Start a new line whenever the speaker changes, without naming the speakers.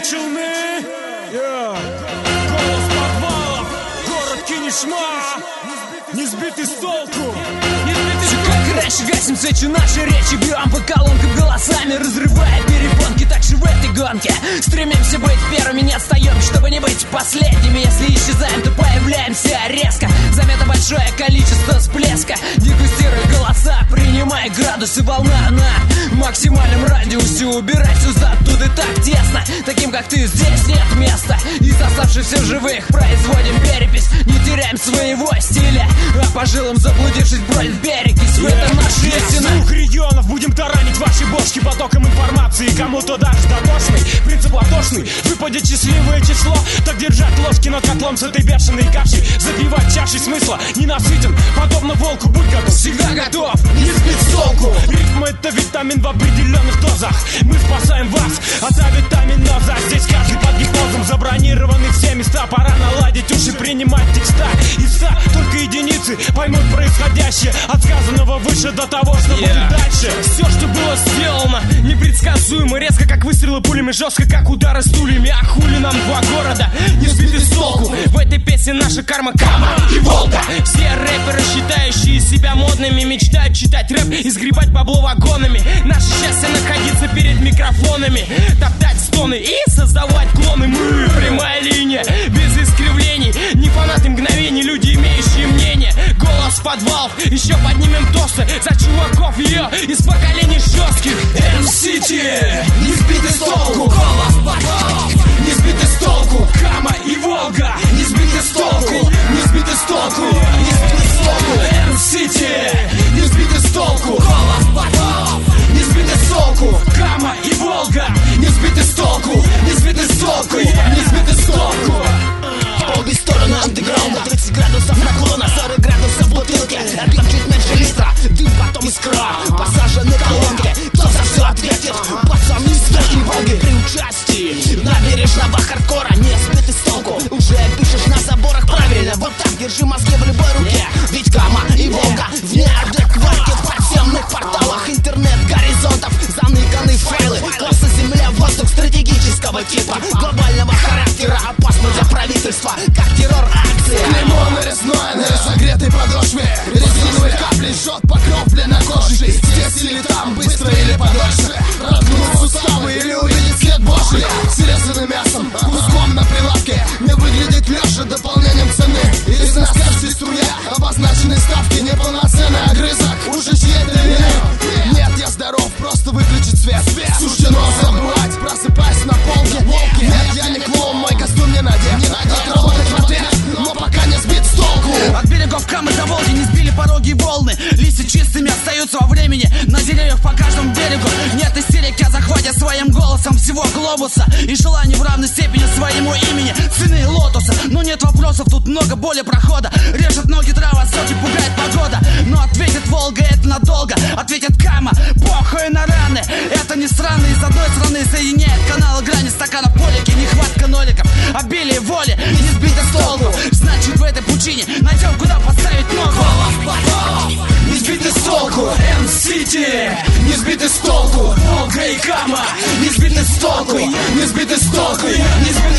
Челны, голос подвалов, город Кинешма, не сбитый с толку.
Как раньше гасим свечи наши речи, бьем по колонкам голосами, разрывая перепонки. Так же в этой гонке стремимся быть первыми, не отстаем, чтобы не быть последними. Если исчезаем, то появляемся резко. Замета большое количество всплеска. Дегустируй голоса, принимай градусы, волна на максимальном радиусе. Убирай сюда, оттуда и так тесно. Таким как ты здесь нет места. Из оставшихся живых производим перепись, не теряем своего стиля, а по жилам заблудившись бронь в перекись. В этом наша истина.
С двух регионов будем таранить ваши бошки потоком информации. Кому-то даже дотошный, принцип ладошный. Выпадет счастливое число, так держать ложки над котлом с этой бешеной кашей. Запивать чашей смысла ненасытен, подобно волку. Будь готов, всегда готов, не сбить с толку. Ритм — это витамин в определенных дозах. Мы спасаем вас от авитаминоза. Здесь каждый под гипнозом, забронированы все места. Пора наладить уши, принимать текста. Только единицы поймут происходящее. От сказанного выше до того, что будет дальше.
Все, что было сделано, непредсказуемо. Резко, как выстрелы пулями, жестко, как удары стульями. А хули нам два города, не сбиты с толку. В этой песне наша карма, Кама и Волга. Все рэперы, считающие себя модными, мечтают читать рэп и сгребать бабло вагонами. Наше счастье находиться перед микрофонами, топтать стоны и создавать клоны. Мы прямая линия, без искривлений. Не фанаты мгновений, люди, имеющие мнение. Голос подвалов, еще поднимем тосты за чуваков ее из поколений жестких.
М-Сити, не сбиты с толку. Голос подвалов, не сбиты с толку. Кама и Волга, не сбиты с толку. Не сбиты с толку, не сбиты с толку. М-Сити, не сбиты с толку. Голос подвалов, не сбиты с толку. Кама и Волга, не сбиты с толку. Не сбиты с толку, не сбиты с толку.
По обе стороны андеграунда, 30 градусов наклона, 40 градусов в бутылке. Отъем чуть меньше литра, дым, потом искра. Посажены колонки, кто за все ответит? Пацаны с Верхней Волги при участии набережного хардкора. Не сбиты с толку, уже пишешь на заборах правильно. Вот так держи мозги в любой руке. Ведь Кама и Волга в неадеквате. В подземных порталах интернет-горизонтов заныканы файлы. Класса земля, воздух стратегического типа, глобального характера, опасно для правительства, как террор-акция.
Клеймо нарезное на разогретой подошве, резиновые капли жжет покров кожи. Здесь или там, быстро или подольше, разгнув суставы или увидеть свет Божий. С резаным мясом, куском на прилавке, не выглядит лёжа дополнением цены. Из нас каждой струя обозначены ставки, неполноценный огрызок уже чьей-то вины. Нет, я здоров, просто выключить свет. Суждено забывать, просыпаясь на полке. Нет, я не клоун, мой костюм не надет. Отработать в ответ, но пока не сбит с толку.
От берегов Камы до Волги не сбили пороги и волны. Листья чистыми остаются во времени, на деревьях по каждому берегу. Нет истерики о захвате своим голосом всего глобуса и желаний в равной степени своему имени. Цены лотоса, но нет вопросов, тут много боли прохода. Режет ноги трава, соки пугает погода. Но ответит Волга, это надолго. Ответит Кама, похуй на раны. Это не странно, из одной страны соединяет каналы грани стакана полики. Нехватка ноликов, обилие воли, не сбито с толку. Значит в этой пучине найдем куда поставить ногу. Голос подвалов, не сбиты с толку. М-Сити, не сбиты с толку. Волга и Кама, не сбиты с толку. Не сбиты с толку, не сбиты